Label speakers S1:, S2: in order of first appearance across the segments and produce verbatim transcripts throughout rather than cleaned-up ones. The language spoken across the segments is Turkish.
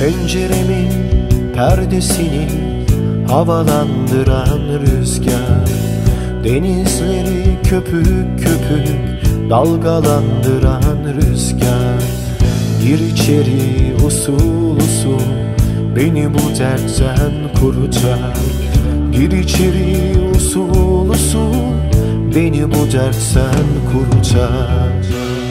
S1: Penceremin perdesini havalandıran rüzgar, denizleri köpük köpük dalgalandıran rüzgar. Gir içeri usul usul, beni bu dertten kurtar. Gir içeri usul usul, beni bu dertten kurtar.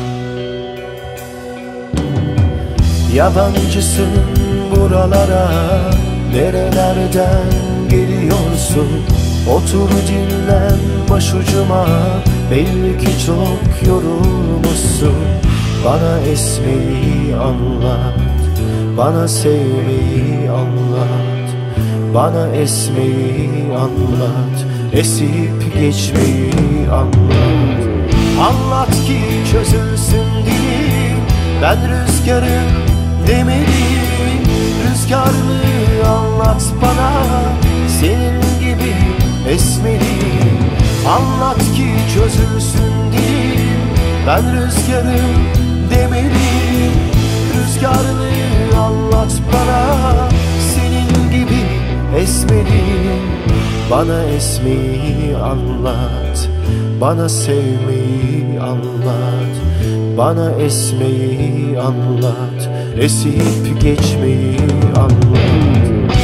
S1: Yabancısın buralara, nerelerden geliyorsun? Otur dinlen başucuma, belli ki çok yorulmuşsun. Bana esmeyi anlat, bana sevmeyi anlat. Bana esmeyi anlat, esip geçmeyi anlat. Anlat ki çözülsün dilim, ben rüzgarım demedim. Rüzgarlı anlat bana, senin gibi esmedim. Anlat ki çözülsün dilim, ben rüzgarım demedim. Rüzgarlı anlat bana, senin gibi esmedim. Bana esmeyi anlat, bana sevmeyi anlat. Bana esmeyi anlat, esip geçmeyi anlat.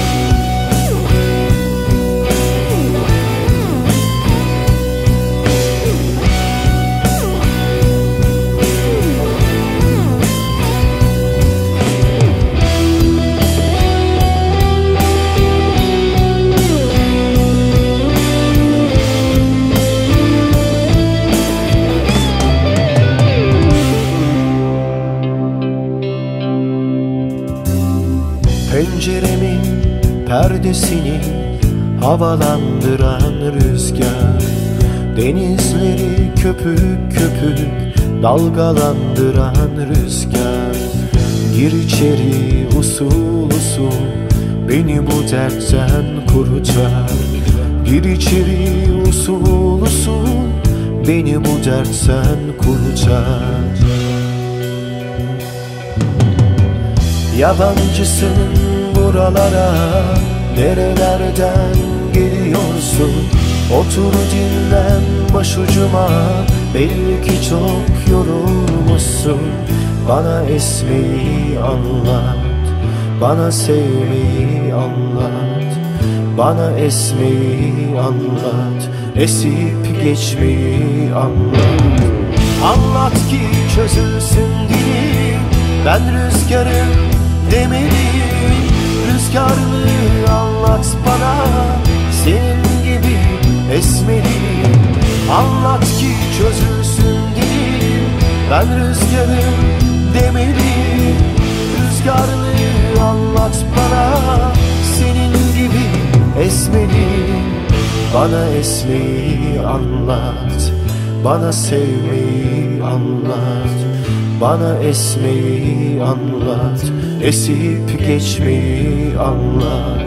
S1: Penceremin perdesini havalandıran rüzgar, denizleri köpük köpük dalgalandıran rüzgar. Gir içeri usul usul, beni bu dertten kurtar. Gir içeri usul usul, beni bu dertten kurtar. Yabancısın buralara, nerelerden geliyorsun? Otur dinlen başucuma, belli ki çok yorulmuşsun. Bana esmeyi anlat, bana sevmeyi anlat. Bana esmeyi anlat, esip geçmeyi anlat. Anlat ki çözülsün dilim, ben rüzgarım demedim. Rüzgarlı anlat bana, senin gibi esmedim. Anlat ki çözülsün dilim, ben rüzgarım demedim. Rüzgarlı anlat bana, senin gibi esmedim. Bana esmeyi anlat, bana sevmeyi anlat. Bana esmeyi anlat, esip geçmeyi anlat.